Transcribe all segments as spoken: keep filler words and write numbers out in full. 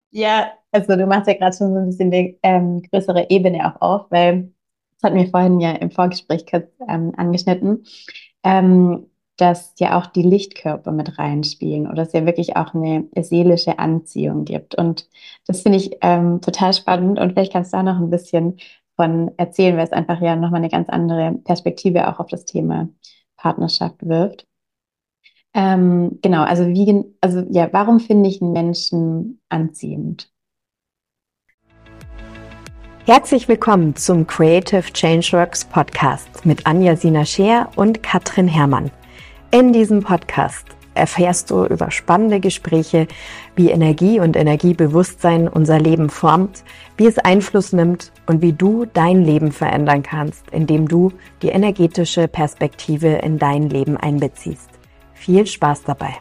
Ja, also du machst ja gerade schon so ein bisschen die ähm, größere Ebene auch auf, weil das hatten wir vorhin ja im Vorgespräch kurz ähm, angeschnitten, ähm, dass ja auch die Lichtkörper mit reinspielen oder es ja wirklich auch eine seelische Anziehung gibt. Und das finde ich ähm, total spannend und vielleicht kannst du da noch ein bisschen von erzählen, weil es einfach ja nochmal eine ganz andere Perspektive auch auf das Thema Partnerschaft wirft. Ähm, genau, also wie, gen- also ja, warum finde ich einen Menschen anziehend? Herzlich willkommen zum Creative Changeworks Podcast mit Anja Sina Scheer und Katrin Herrmann. In diesem Podcast erfährst du über spannende Gespräche, wie Energie und Energiebewusstsein unser Leben formt, wie es Einfluss nimmt und wie du dein Leben verändern kannst, indem du die energetische Perspektive in dein Leben einbeziehst. Viel Spaß dabei!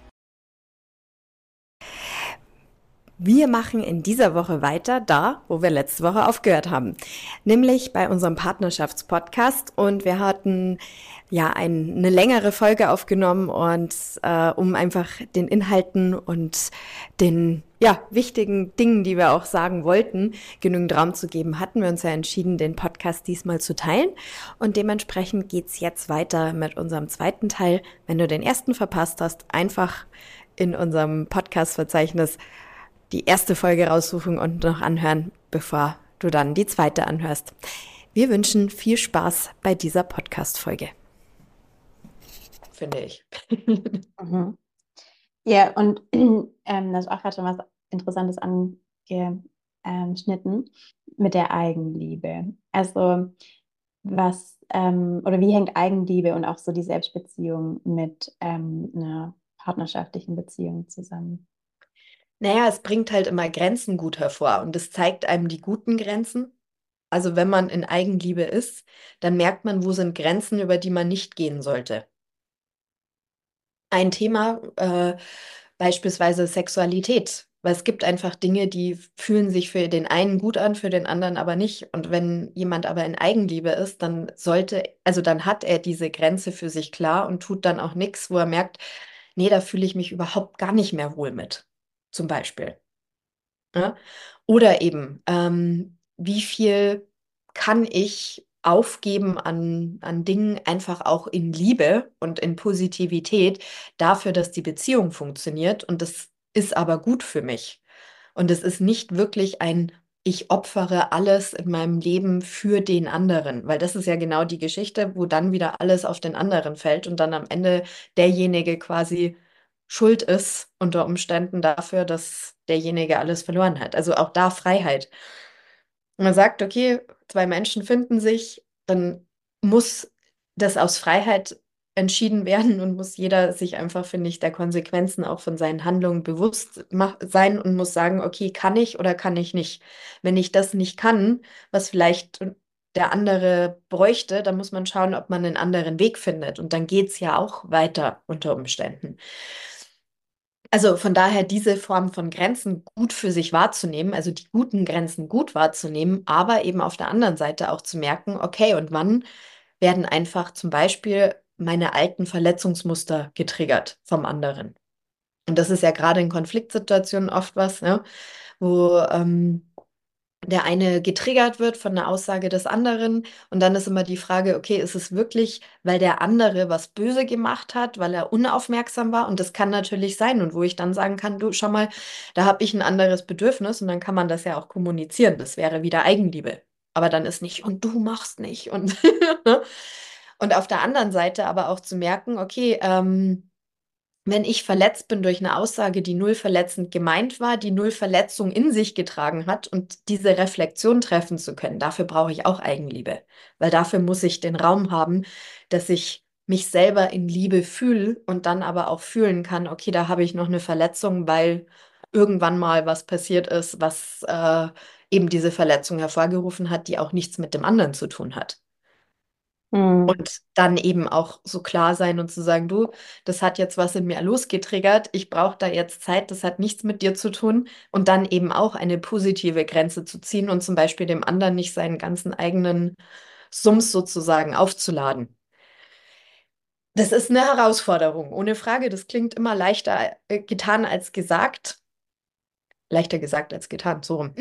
Wir machen in dieser Woche weiter da, wo wir letzte Woche aufgehört haben, nämlich bei unserem Partnerschaftspodcast, und wir hatten ja ein, eine längere Folge aufgenommen und äh, um einfach den Inhalten und den ja, wichtigen Dingen, die wir auch sagen wollten, genügend Raum zu geben, hatten wir uns ja entschieden, den Podcast diesmal zu teilen, und dementsprechend geht's jetzt weiter mit unserem zweiten Teil. Wenn du den ersten verpasst hast, einfach in unserem Podcast-Verzeichnis die erste Folge raussuchen und noch anhören, bevor du dann die zweite anhörst. Wir wünschen viel Spaß bei dieser Podcast-Folge. Finde ich. Mhm. Ja, und ähm, da ist auch gerade schon was Interessantes angeschnitten mit der Eigenliebe. Also was ähm, oder wie hängt Eigenliebe und auch so die Selbstbeziehung mit ähm, einer partnerschaftlichen Beziehung zusammen? Naja, es bringt halt immer Grenzen gut hervor, und es zeigt einem die guten Grenzen. Also wenn man in Eigenliebe ist, dann merkt man, wo sind Grenzen, über die man nicht gehen sollte. Ein Thema, äh, beispielsweise Sexualität. Weil es gibt einfach Dinge, die fühlen sich für den einen gut an, für den anderen aber nicht. Und wenn jemand aber in Eigenliebe ist, dann sollte, also dann hat er diese Grenze für sich klar und tut dann auch nichts, wo er merkt, nee, da fühle ich mich überhaupt gar nicht mehr wohl mit. Zum Beispiel. Ja? Oder eben, ähm, wie viel kann ich aufgeben an, an Dingen, einfach auch in Liebe und in Positivität, dafür, dass die Beziehung funktioniert, und das ist aber gut für mich. Und es ist nicht wirklich ein, ich opfere alles in meinem Leben für den anderen, weil das ist ja genau die Geschichte, wo dann wieder alles auf den anderen fällt und dann am Ende derjenige quasi schuld ist unter Umständen dafür, dass derjenige alles verloren hat. Also auch da Freiheit. Man sagt, okay, zwei Menschen finden sich, dann muss das aus Freiheit entschieden werden und muss jeder sich einfach, finde ich, der Konsequenzen auch von seinen Handlungen bewusst mach sein und muss sagen, okay, kann ich oder kann ich nicht? Wenn ich das nicht kann, was vielleicht der andere bräuchte, dann muss man schauen, ob man einen anderen Weg findet. Und dann geht es ja auch weiter unter Umständen. Also von daher diese Form von Grenzen gut für sich wahrzunehmen, also die guten Grenzen gut wahrzunehmen, aber eben auf der anderen Seite auch zu merken, okay, und wann werden einfach zum Beispiel meine alten Verletzungsmuster getriggert vom anderen. Und das ist ja gerade in Konfliktsituationen oft was, ne, wo ähm, der eine getriggert wird von einer Aussage des anderen, und dann ist immer die Frage, okay, ist es wirklich, weil der andere was böse gemacht hat, weil er unaufmerksam war? Und das kann natürlich sein, und wo ich dann sagen kann, du, schau mal, da habe ich ein anderes Bedürfnis, und dann kann man das ja auch kommunizieren. Das wäre wieder Eigenliebe. Aber dann ist nicht, und du machst nicht. Und, ne? Und auf der anderen Seite aber auch zu merken, okay, ähm, wenn ich verletzt bin durch eine Aussage, die null verletzend gemeint war, die null Verletzung in sich getragen hat, und diese Reflexion treffen zu können, dafür brauche ich auch Eigenliebe. Weil dafür muss ich den Raum haben, dass ich mich selber in Liebe fühle und dann aber auch fühlen kann, okay, da habe ich noch eine Verletzung, weil irgendwann mal was passiert ist, was äh, eben diese Verletzung hervorgerufen hat, die auch nichts mit dem anderen zu tun hat. Hm. Und dann eben auch so klar sein und zu sagen, du, das hat jetzt was in mir losgetriggert, ich brauche da jetzt Zeit, das hat nichts mit dir zu tun. Und dann eben auch eine positive Grenze zu ziehen und zum Beispiel dem anderen nicht seinen ganzen eigenen Sums sozusagen aufzuladen. Das ist eine Herausforderung, ohne Frage. Das klingt immer leichter äh, getan als gesagt. Leichter gesagt als getan, so rum.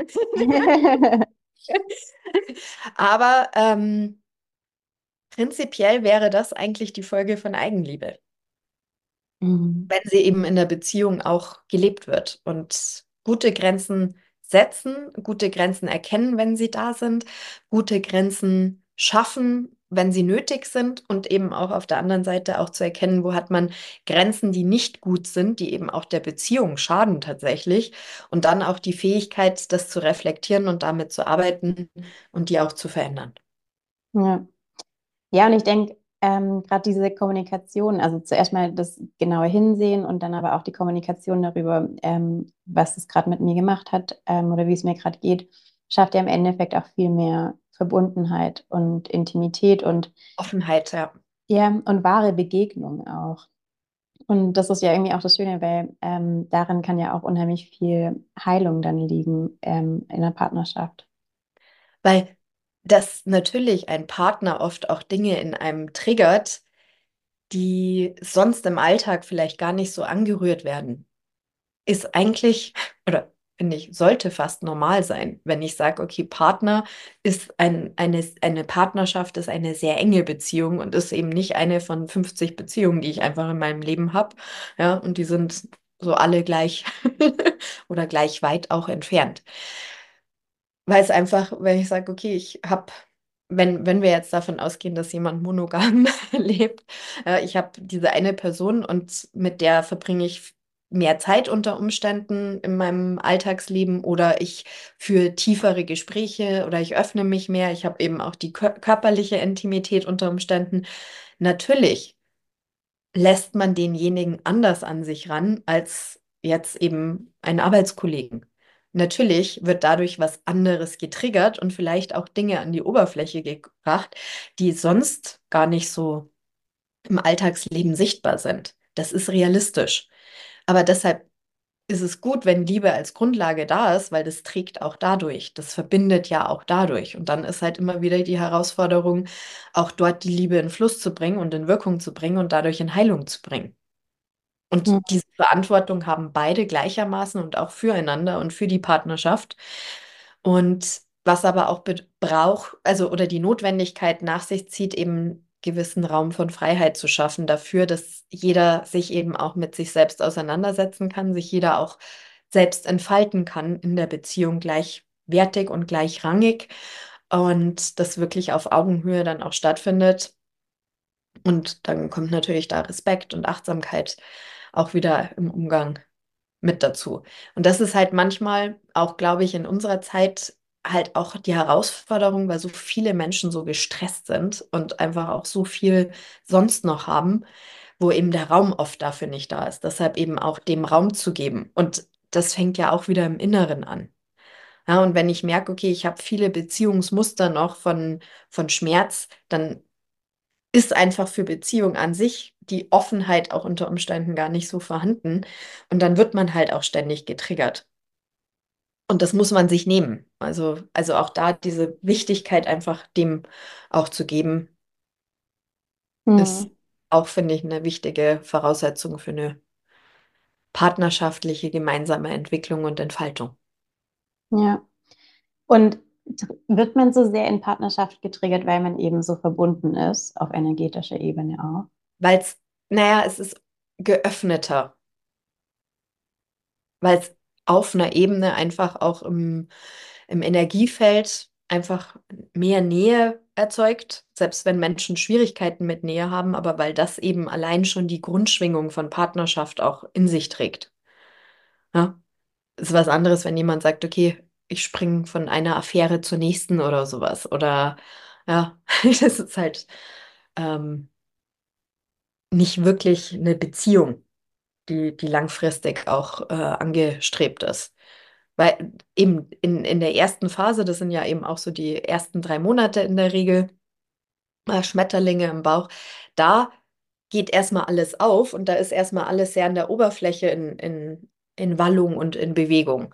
Aber ähm, prinzipiell wäre das eigentlich die Folge von Eigenliebe, Mhm. wenn sie eben in der Beziehung auch gelebt wird und gute Grenzen setzen, gute Grenzen erkennen, wenn sie da sind, gute Grenzen schaffen, wenn sie nötig sind und eben auch auf der anderen Seite auch zu erkennen, wo hat man Grenzen, die nicht gut sind, die eben auch der Beziehung schaden tatsächlich und dann auch die Fähigkeit, das zu reflektieren und damit zu arbeiten und die auch zu verändern. Ja. Ja, und ich denke, ähm, gerade diese Kommunikation, also zuerst mal das genaue Hinsehen und dann aber auch die Kommunikation darüber, ähm, was es gerade mit mir gemacht hat, ähm, oder wie es mir gerade geht, schafft ja im Endeffekt auch viel mehr Verbundenheit und Intimität und Offenheit, ja. ja, und wahre Begegnung auch. Und das ist ja irgendwie auch das Schöne, weil ähm, darin kann ja auch unheimlich viel Heilung dann liegen, ähm, in der Partnerschaft. Weil das natürlich ein Partner oft auch Dinge in einem triggert, die sonst im Alltag vielleicht gar nicht so angerührt werden. Ist eigentlich, oder finde ich, sollte fast normal sein, wenn ich sage, okay, Partner ist ein, eine, eine Partnerschaft, ist eine sehr enge Beziehung und ist eben nicht eine von fünfzig Beziehungen, die ich einfach in meinem Leben habe. Ja, und die sind so alle gleich oder gleich weit auch entfernt. Weil es einfach, wenn ich sage, okay, ich habe, wenn, wenn wir jetzt davon ausgehen, dass jemand monogam lebt, äh, ich habe diese eine Person und mit der verbringe ich mehr Zeit unter Umständen in meinem Alltagsleben oder ich führe tiefere Gespräche oder ich öffne mich mehr. Ich habe eben auch die kör körperliche Intimität unter Umständen. Natürlich lässt man denjenigen anders an sich ran als jetzt eben einen Arbeitskollegen. Natürlich wird dadurch was anderes getriggert und vielleicht auch Dinge an die Oberfläche gebracht, die sonst gar nicht so im Alltagsleben sichtbar sind. Das ist realistisch. Aber deshalb ist es gut, wenn Liebe als Grundlage da ist, weil das trägt auch dadurch. Das verbindet ja auch dadurch. Und dann ist halt immer wieder die Herausforderung, auch dort die Liebe in Fluss zu bringen und in Wirkung zu bringen und dadurch in Heilung zu bringen. Und Mhm. diese Verantwortung haben beide gleichermaßen und auch füreinander und für die Partnerschaft. Und was aber auch be- braucht, also oder die Notwendigkeit nach sich zieht, eben gewissen Raum von Freiheit zu schaffen dafür, dass jeder sich eben auch mit sich selbst auseinandersetzen kann, sich jeder auch selbst entfalten kann in der Beziehung gleichwertig und gleichrangig und das wirklich auf Augenhöhe dann auch stattfindet. Und dann kommt natürlich da Respekt und Achtsamkeit auch wieder im Umgang mit dazu. Und das ist halt manchmal auch, glaube ich, in unserer Zeit halt auch die Herausforderung, weil so viele Menschen so gestresst sind und einfach auch so viel sonst noch haben, wo eben der Raum oft dafür nicht da ist. Deshalb eben auch dem Raum zu geben. Und das fängt ja auch wieder im Inneren an. Ja, und wenn ich merke, okay, ich habe viele Beziehungsmuster noch von, von Schmerz, dann ist einfach für Beziehung an sich die Offenheit auch unter Umständen gar nicht so vorhanden. Und dann wird man halt auch ständig getriggert. Und das muss man sich nehmen. Also, also auch da diese Wichtigkeit einfach dem auch zu geben, ist Mhm. auch, finde ich, eine wichtige Voraussetzung für eine partnerschaftliche gemeinsame Entwicklung und Entfaltung. Ja. Und wird man so sehr in Partnerschaft getriggert, weil man eben so verbunden ist, auf energetischer Ebene auch? Weil es, naja, es ist geöffneter, weil es auf einer Ebene einfach auch im, im Energiefeld einfach mehr Nähe erzeugt, selbst wenn Menschen Schwierigkeiten mit Nähe haben, aber weil das eben allein schon die Grundschwingung von Partnerschaft auch in sich trägt. Ja? Ist was anderes, wenn jemand sagt, okay, ich springe von einer Affäre zur nächsten oder sowas. Oder ja, das ist halt ähm, nicht wirklich eine Beziehung, die, die langfristig auch äh, angestrebt ist. Weil eben in, in der ersten Phase, das sind ja eben auch so die ersten drei Monate in der Regel, äh, Schmetterlinge im Bauch, da geht erstmal alles auf und da ist erstmal alles sehr an der Oberfläche in, in, in Wallung und in Bewegung.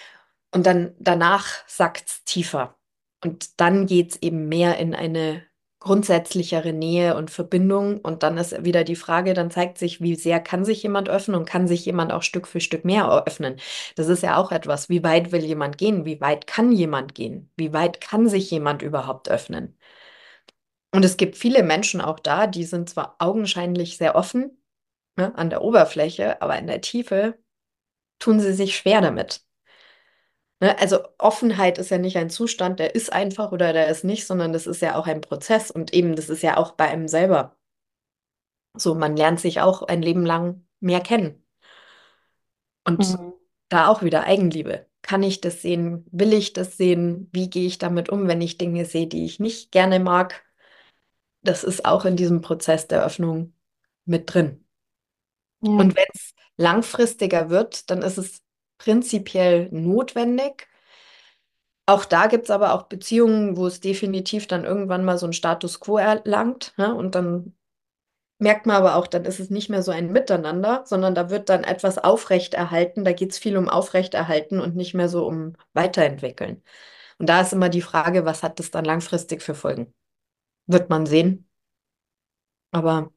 Und dann danach sackt es tiefer. Und dann geht es eben mehr in eine grundsätzlichere Nähe und Verbindung. Und dann ist wieder die Frage, dann zeigt sich, wie sehr kann sich jemand öffnen und kann sich jemand auch Stück für Stück mehr öffnen. Das ist ja auch etwas. Wie weit will jemand gehen? Wie weit kann jemand gehen? Wie weit kann sich jemand überhaupt öffnen? Und es gibt viele Menschen auch da, die sind zwar augenscheinlich sehr offen, ne, an der Oberfläche, aber in der Tiefe tun sie sich schwer damit. Ne? Also Offenheit ist ja nicht ein Zustand, der ist einfach oder der ist nicht, sondern das ist ja auch ein Prozess und eben das ist ja auch bei einem selber. So, man lernt sich auch ein Leben lang mehr kennen. Und Mhm. da auch wieder Eigenliebe. Kann ich das sehen? Will ich das sehen? Wie gehe ich damit um, wenn ich Dinge sehe, die ich nicht gerne mag? Das ist auch in diesem Prozess der Öffnung mit drin. Ja. Und wenn es langfristiger wird, dann ist es prinzipiell notwendig. Auch da gibt es aber auch Beziehungen, wo es definitiv dann irgendwann mal so einen Status quo erlangt, ne? Und dann merkt man aber auch, dann ist es nicht mehr so ein Miteinander, sondern da wird dann etwas aufrechterhalten. Da geht es viel um Aufrechterhalten und nicht mehr so um Weiterentwickeln. Und da ist immer die Frage, was hat das dann langfristig für Folgen? Wird man sehen. Aber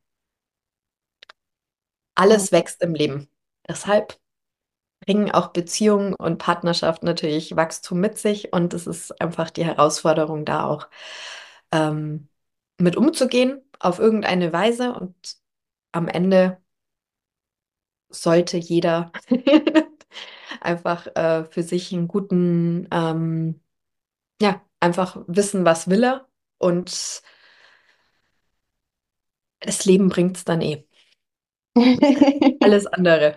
alles Mhm. wächst im Leben. Deshalb bringen auch Beziehungen und Partnerschaft natürlich Wachstum mit sich. Und es ist einfach die Herausforderung, da auch ähm, mit umzugehen auf irgendeine Weise. Und am Ende sollte jeder einfach äh, für sich einen guten, ähm, ja, einfach wissen, was will er. Und das Leben bringt es dann eh. Alles andere.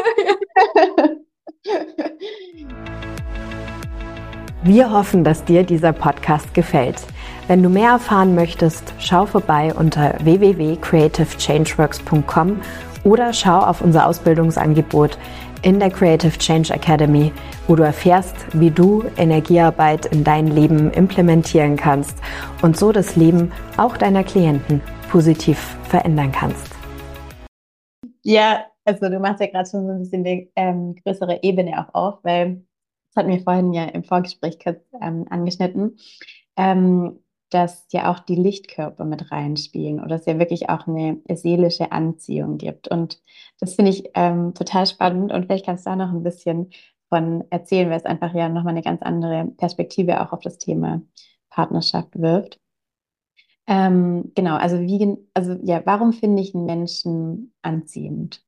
Wir hoffen, dass dir dieser Podcast gefällt. Wenn du mehr erfahren möchtest, schau vorbei unter w w w punkt creative changeworks punkt com oder schau auf unser Ausbildungsangebot in der Creative Change Academy, wo du erfährst, wie du Energiearbeit in dein Leben implementieren kannst und so das Leben auch deiner Klienten positiv verändern kannst. Ja, also du machst ja gerade schon so ein bisschen die ähm, größere Ebene auch auf, weil das hatten wir vorhin ja im Vorgespräch kurz ähm, angeschnitten, ähm, dass ja auch die Lichtkörper mit reinspielen oder es ja wirklich auch eine seelische Anziehung gibt. Und das finde ich ähm, total spannend und vielleicht kannst du da noch ein bisschen von erzählen, weil es einfach ja nochmal eine ganz andere Perspektive auch auf das Thema Partnerschaft wirft. Ähm, genau, also wie, gen- also ja, warum finde ich einen Menschen anziehend?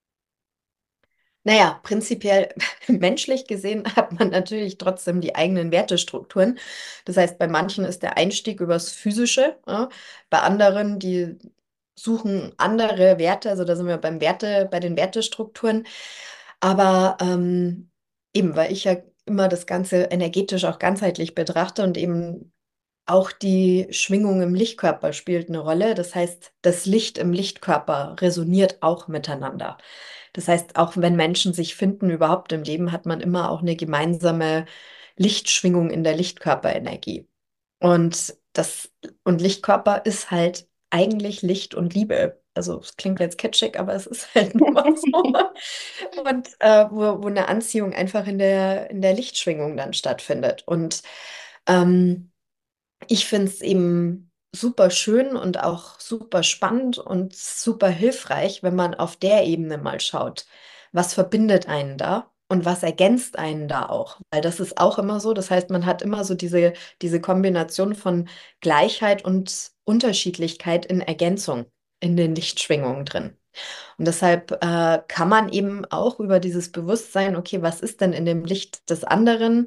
Naja, prinzipiell menschlich gesehen hat man natürlich trotzdem die eigenen Wertestrukturen. Das heißt, bei manchen ist der Einstieg übers Physische, ja. Bei anderen, die suchen andere Werte, also da sind wir beim Werte, bei den Wertestrukturen. Aber ähm, eben, weil ich ja immer das Ganze energetisch auch ganzheitlich betrachte und eben auch die Schwingung im Lichtkörper spielt eine Rolle. Das heißt, das Licht im Lichtkörper resoniert auch miteinander. Das heißt, auch wenn Menschen sich finden überhaupt im Leben, hat man immer auch eine gemeinsame Lichtschwingung in der Lichtkörperenergie. Und das und Lichtkörper ist halt eigentlich Licht und Liebe. Also es klingt jetzt kitschig, aber es ist halt nun mal so. Und äh, wo, wo eine Anziehung einfach in der, in der Lichtschwingung dann stattfindet. Und ähm, ich finde es eben super schön und auch super spannend und super hilfreich, wenn man auf der Ebene mal schaut. Was verbindet einen da und was ergänzt einen da auch? Weil das ist auch immer so. Das heißt, man hat immer so diese, diese Kombination von Gleichheit und Unterschiedlichkeit in Ergänzung in den Lichtschwingungen drin. Und deshalb äh, kann man eben auch über dieses Bewusstsein, okay, was ist denn in dem Licht des anderen?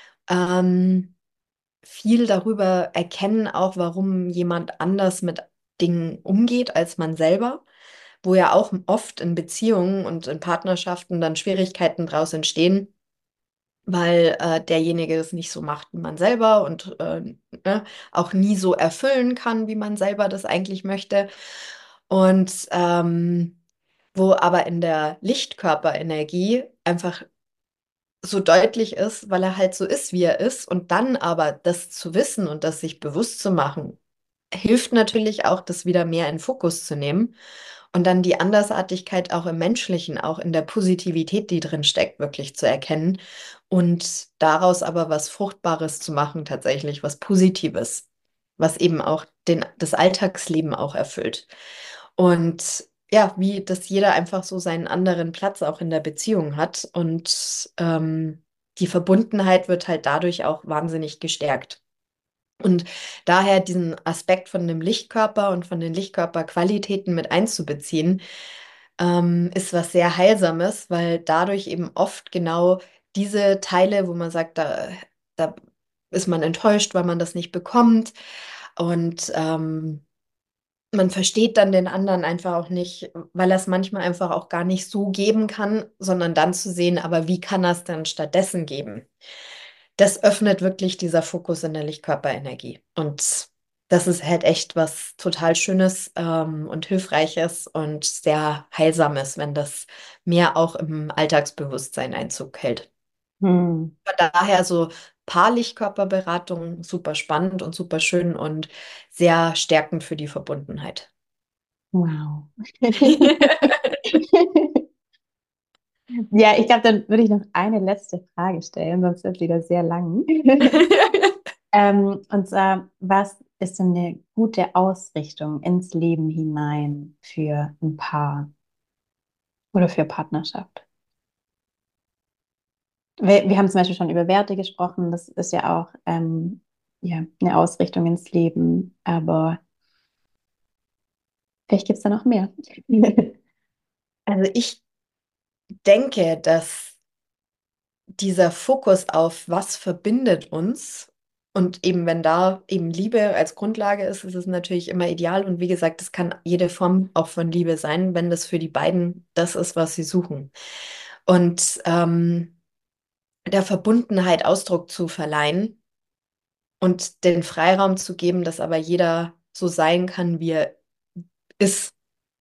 Ähm, viel darüber erkennen, auch warum jemand anders mit Dingen umgeht als man selber, wo ja auch oft in Beziehungen und in Partnerschaften dann Schwierigkeiten draus entstehen, weil äh, derjenige es nicht so macht wie man selber und äh, ne, auch nie so erfüllen kann, wie man selber das eigentlich möchte. Und ähm, wo aber in der Lichtkörperenergie einfach so deutlich ist, weil er halt so ist, wie er ist. Und dann aber das zu wissen und das sich bewusst zu machen, hilft natürlich auch, das wieder mehr in Fokus zu nehmen und dann die Andersartigkeit auch im Menschlichen, auch in der Positivität, die drin steckt, wirklich zu erkennen und daraus aber was Fruchtbares zu machen, tatsächlich was Positives. was eben auch den, das Alltagsleben auch erfüllt. Und ja, wie dass jeder einfach so seinen anderen Platz auch in der Beziehung hat und ähm, die Verbundenheit wird halt dadurch auch wahnsinnig gestärkt. Und daher diesen Aspekt von dem Lichtkörper und von den Lichtkörperqualitäten mit einzubeziehen, ähm, ist was sehr Heilsames, weil dadurch eben oft genau diese Teile, wo man sagt, da, da ist man enttäuscht, weil man das nicht bekommt und ähm, man versteht dann den anderen einfach auch nicht, weil er es manchmal einfach auch gar nicht so geben kann, sondern dann zu sehen, aber wie kann er es denn stattdessen geben? Das öffnet wirklich dieser Fokus in der Lichtkörperenergie. Und das ist halt echt was total Schönes ähm, und Hilfreiches und sehr Heilsames, wenn das mehr auch im Alltagsbewusstsein Einzug hält. Hm. Von daher so Paar-Lichtkörperberatung super spannend und super schön und sehr stärkend für die Verbundenheit. Wow. Ja, ich glaube, dann würde ich noch eine letzte Frage stellen, sonst wird es wieder sehr lang. Ähm, und zwar, was ist denn eine gute Ausrichtung ins Leben hinein für ein Paar oder für Partnerschaft? Wir, wir haben zum Beispiel schon über Werte gesprochen, das ist ja auch ähm, ja, eine Ausrichtung ins Leben, aber vielleicht gibt es da noch mehr. Also ich denke, dass dieser Fokus auf was verbindet uns und eben wenn da eben Liebe als Grundlage ist, ist es natürlich immer ideal und wie gesagt, es kann jede Form auch von Liebe sein, wenn das für die beiden das ist, was sie suchen. Und ähm, der Verbundenheit Ausdruck zu verleihen und den Freiraum zu geben, dass aber jeder so sein kann, wie er ist.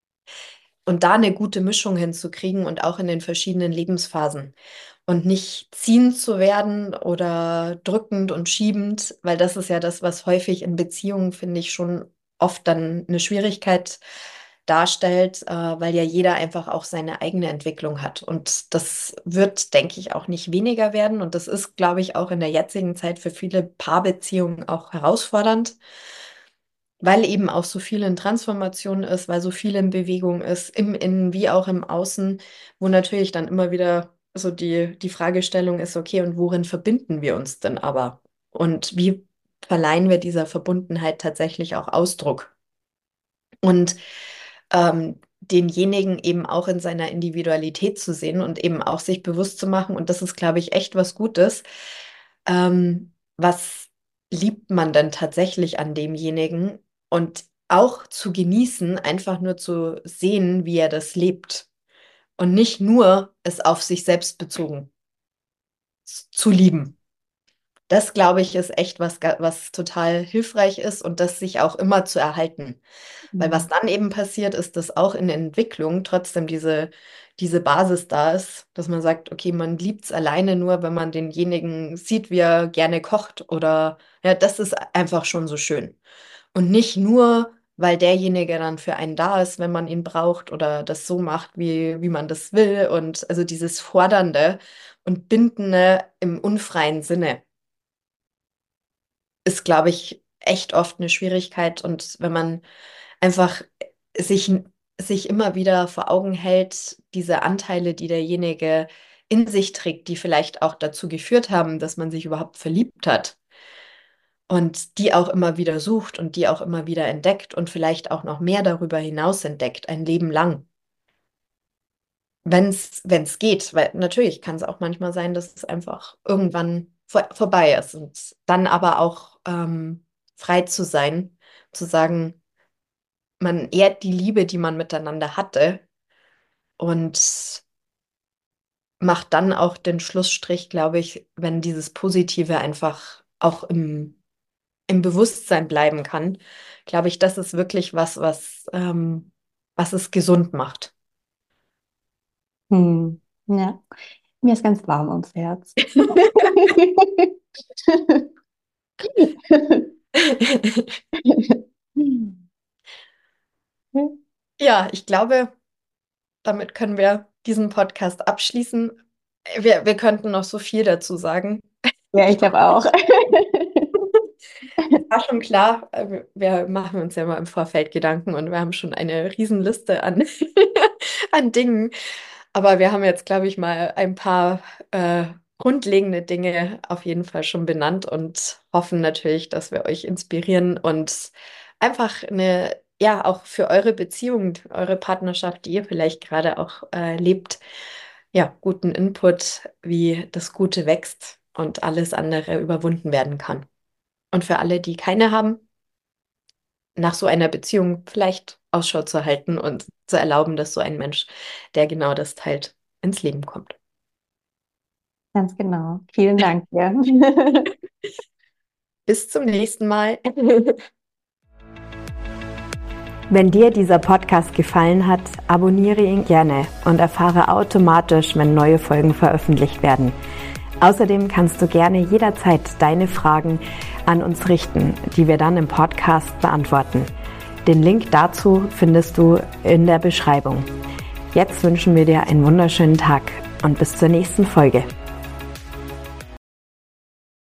Und da eine gute Mischung hinzukriegen und auch in den verschiedenen Lebensphasen. Und nicht ziehend zu werden oder drückend und schiebend, weil das ist ja das, was häufig in Beziehungen, finde ich, schon oft dann eine Schwierigkeit darstellt, äh, weil ja jeder einfach auch seine eigene Entwicklung hat. Und das wird, denke ich, auch nicht weniger werden. Und das ist, glaube ich, auch in der jetzigen Zeit für viele Paarbeziehungen auch herausfordernd, weil eben auch so viel in Transformation ist, weil so viel in Bewegung ist, im Innen wie auch im Außen, wo natürlich dann immer wieder so die, die Fragestellung ist, okay, und worin verbinden wir uns denn aber? Und wie verleihen wir dieser Verbundenheit tatsächlich auch Ausdruck? Und ähm, denjenigen eben auch in seiner Individualität zu sehen und eben auch sich bewusst zu machen. Und das ist, glaube ich, echt was Gutes. Ähm, was liebt man denn tatsächlich an demjenigen? Und auch zu genießen, einfach nur zu sehen, wie er das lebt. Und nicht nur es auf sich selbst bezogen z- zu lieben. Das, glaube ich, ist echt was, ga- was total hilfreich ist und das sich auch immer zu erhalten. Weil was Mhm. dann eben passiert, ist, dass auch in der Entwicklung trotzdem diese, diese Basis da ist, dass man sagt, okay, man liebt es alleine nur, wenn man denjenigen sieht, wie er gerne kocht oder ja, das ist einfach schon so schön. Und nicht nur, weil derjenige dann für einen da ist, wenn man ihn braucht oder das so macht, wie, wie man das will. Und also dieses Fordernde und Bindende im unfreien Sinne ist, glaube ich, echt oft eine Schwierigkeit. Und wenn man einfach sich, sich immer wieder vor Augen hält, diese Anteile, die derjenige in sich trägt, die vielleicht auch dazu geführt haben, dass man sich überhaupt verliebt hat und die auch immer wieder sucht und die auch immer wieder entdeckt und vielleicht auch noch mehr darüber hinaus entdeckt, ein Leben lang. Wenn es, wenn es geht, weil natürlich kann es auch manchmal sein, dass es einfach irgendwann vor, vorbei ist und dann aber auch ähm, frei zu sein, zu sagen, man ehrt die Liebe, die man miteinander hatte und macht dann auch den Schlussstrich, glaube ich, wenn dieses Positive einfach auch im, im Bewusstsein bleiben kann, glaube ich, das ist wirklich was, was, ähm, was es gesund macht. Hm. Ja, mir ist ganz warm ums Herz. Ja, ich glaube, damit können wir diesen Podcast abschließen. Wir, wir könnten noch so viel dazu sagen. Ja, ich Ich glaube auch. war schon klar, äh, wir machen uns ja mal im Vorfeld Gedanken und wir haben schon eine Riesenliste an, an Dingen. Aber wir haben jetzt, glaube ich, mal ein paar äh, grundlegende Dinge auf jeden Fall schon benannt und hoffen natürlich, dass wir euch inspirieren und einfach eine, ja, auch für eure Beziehung, eure Partnerschaft, die ihr vielleicht gerade auch äh, lebt, ja, guten Input, wie das Gute wächst und alles andere überwunden werden kann. Und für alle, die keine haben, nach so einer Beziehung vielleicht Ausschau zu halten und zu erlauben, dass so ein Mensch, der genau das teilt, ins Leben kommt. Ganz genau. Vielen Dank dir. Bis zum nächsten Mal. Wenn dir dieser Podcast gefallen hat, abonniere ihn gerne und erfahre automatisch, wenn neue Folgen veröffentlicht werden. Außerdem kannst du gerne jederzeit deine Fragen an uns richten, die wir dann im Podcast beantworten. Den Link dazu findest du in der Beschreibung. Jetzt wünschen wir dir einen wunderschönen Tag und bis zur nächsten Folge.